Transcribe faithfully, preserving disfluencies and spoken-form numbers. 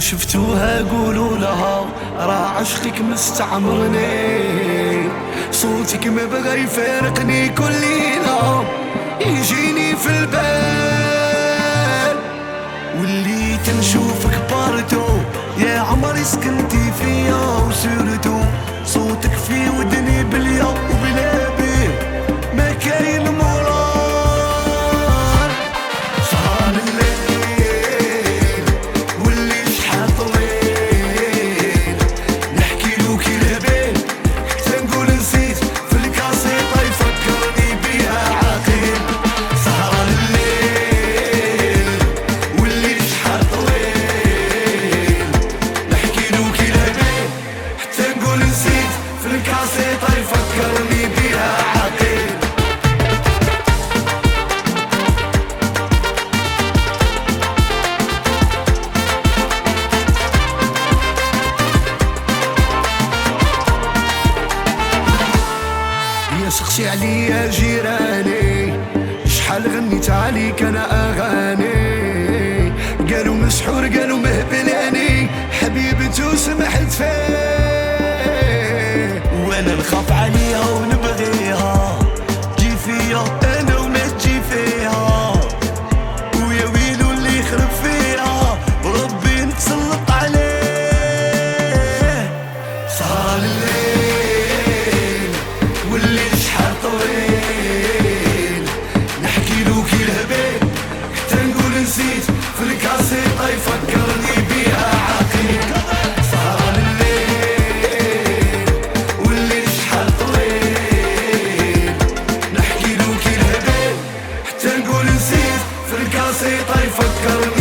شفتوها قولوا لها راه عشقك مستعمرني، صوتك ما بغى يفارقني كل ليلة يجيني في البال، وليت نشوفك باردو يا عمري سكنتي فيا، وسيرتو صوتك في ودني بليا وبلا بيه ما كاين مرار. صار الليل واللي شحال طويل نحكي له كي لهبيل، تنقول نسيت في الكاسيطة يفكرني بيها عقيل. صار الليل واللي شحال طويل نحكي له كي لهبيل، تنقول نسيت في الكاسيطة يفكرني بيها عقيل. يا سقسي عليا جيراني شحال غنيت عليك انا اغاني، قالوا مسحور قالوا مهبلاني حبيبته سمحت فيه، وانا نخاف عليها ونبغيها جي فيا انا وما تجي فيها، ويا ويلو اللي يخرب فيها وربي نتسلط عليه. صار الليل واللي شحال طويل نحكي له كي لهبيل، تنقول نسيت في الكاسيطة يفكرني بيها عقيل. صار الليل واللي شحال طويل نحكي له كي لهبيل، تنقول نسيت في الكاسيطة يفكرني